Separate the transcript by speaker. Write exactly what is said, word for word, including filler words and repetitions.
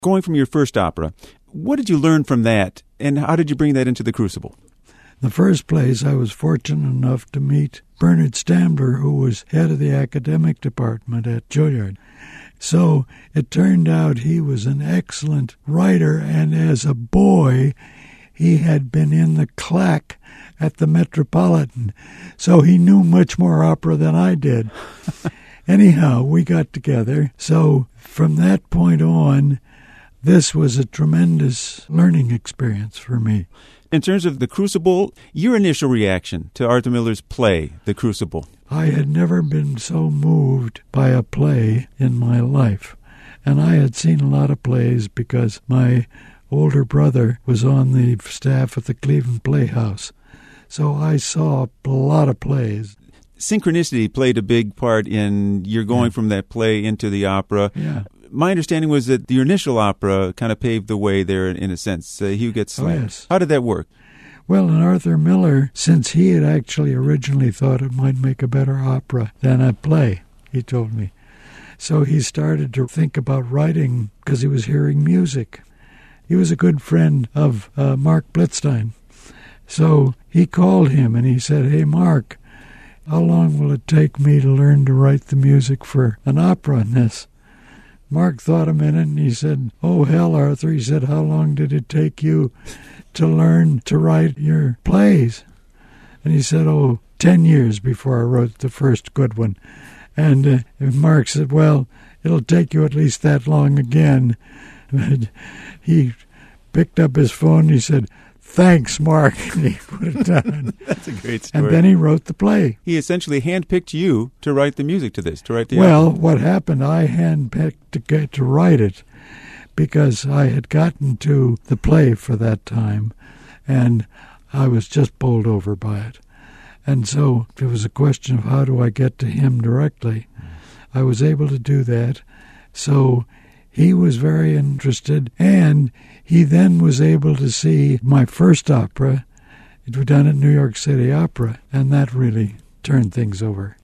Speaker 1: Going from your first opera, what did you learn from that, and how did you bring that into the Crucible?
Speaker 2: In the first place, I was fortunate enough to meet Bernard Stambler, who was head of the academic department at Juilliard. So it turned out he was an excellent writer, and as a boy, he had been in the claque at the Metropolitan, so he knew much more opera than I did. Anyhow, we got together, so from that point on, this was a tremendous learning experience for me.
Speaker 1: In terms of The Crucible, your initial reaction to Arthur Miller's play, The Crucible?
Speaker 2: I had never been so moved by a play in my life. And I had seen a lot of plays because my older brother was on the staff at the Cleveland Playhouse. So I saw a lot of plays.
Speaker 1: Synchronicity played a big part in your going yeah. from that play into the opera.
Speaker 2: Yeah.
Speaker 1: My understanding was that your initial opera kind of paved the way there, in a sense. Uh, Hugh Gets Slammed.
Speaker 2: Oh, yes.
Speaker 1: How did that work?
Speaker 2: Well, in Arthur Miller, since he had actually originally thought it might make a better opera than a play, he told me. So he started to think about writing because he was hearing music. He was a good friend of uh, Mark Blitzstein. So he called him and he said, "Hey, Mark, how long will it take me to learn to write the music for an opera in this?" Mark thought a minute, and he said, "Oh, hell, Arthur," he said, "how long did it take you to learn to write your plays?" And he said, "Oh, ten years before I wrote the first good one." And uh, Mark said, "Well, it'll take you at least that long again." And he picked up his phone, and he said, "Thanks, Mark," and he put it down.
Speaker 1: That's a great story.
Speaker 2: And then he wrote the play.
Speaker 1: He essentially handpicked you to write the music to this, to write the
Speaker 2: Well,
Speaker 1: opera.
Speaker 2: what happened, I handpicked to get to write it because I had gotten to the play for that time, and I was just bowled over by it. And so it was a question of how do I get to him directly. I was able to do that, so he was very interested, and he then was able to see my first opera. It was done at New York City Opera, and that really turned things over.